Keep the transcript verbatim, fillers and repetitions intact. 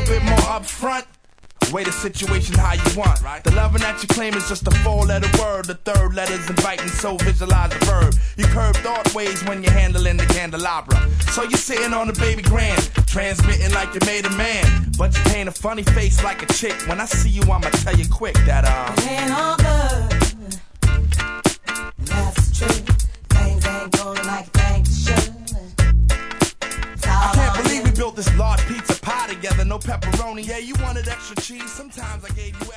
bit more upfront. Way the situation how you want. The loving that you claim is just a four-letter word. The third letter's inviting, so visualize the verb. You curve thought ways when you're handling the candelabra. So you're sitting on the baby grand, transmitting like you made a man. But you paint a funny face like a chick. When I see you, I'ma tell you quick that uh it ain't all good. That's true. Things ain't going like you think they should. I can't believe we built this large pizza pie together. No pepperoni. Yeah, you wanted extra cheese. Sometimes I gave you